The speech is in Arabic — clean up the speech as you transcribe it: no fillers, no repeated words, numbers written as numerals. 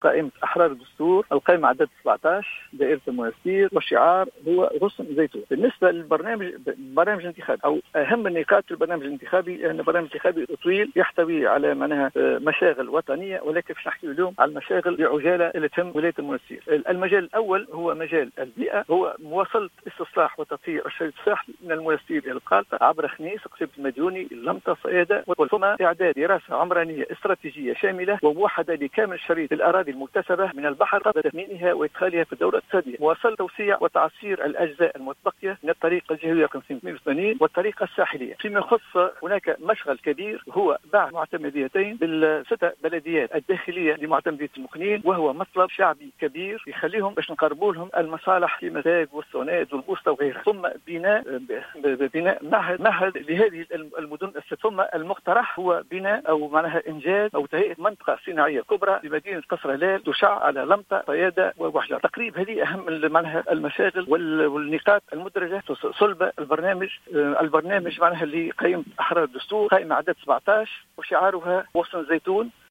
قائمة أحرار الدستور، القائمة عدد 17، دائرة المواسير، والشعار هو غصن زيتون. بالنسبة للبرنامج الانتخابي أو أهم النقاط في البرنامج الانتخابي، أن البرنامج الانتخابي طويل يحتوي على معناها مشاغل وطنية، ولكن باش نحكي اليوم على المشاغل بعجالة اللي تهم ولاية المواسير. المجال الأول هو مجال البيئة، هو مواصلة استصلاح وتطهير الشريط الساحلي من المواسير إلى القالطة عبر خنيس، قصيبة المديوني، اللمطة، صيادة، ثم إعداد دراسة عمرانية استراتيجية شاملة وموحدة لكامل شريط الأراضي المكتسبة من البحر قبل تثمينها وإدخالها في الدورة الاقتصادية، مواصلة توسيع وتعصير الأجزاء المتبقية من الطريق الجهوية 582 والطريقة الساحلية. فيما يخص هناك مشغل كبير هو باع معتمديتين بالستة بلديات الداخلية لمعتمدية المقنين، وهو مطلب شعبي كبير يخليهم باش نقربوا لهم المصالح في مزاج والسوناد والبوسطة وغيرها. ثم بناء معهد لهذه المدن الست. ثم المقترح هو بناء أو معناها إنجاز أو تهيئة منطقة صناعية كبرى بمدينة قصر هلال تشع على لمطة، صيادة، وحجر. تقريب هذه أهم معناها المشاغل والنقاط المدرجة صلب البرنامج معناها اللي قائمة أحرار الدستور، قائمة عدد 17 وشعارها غصن زيتون.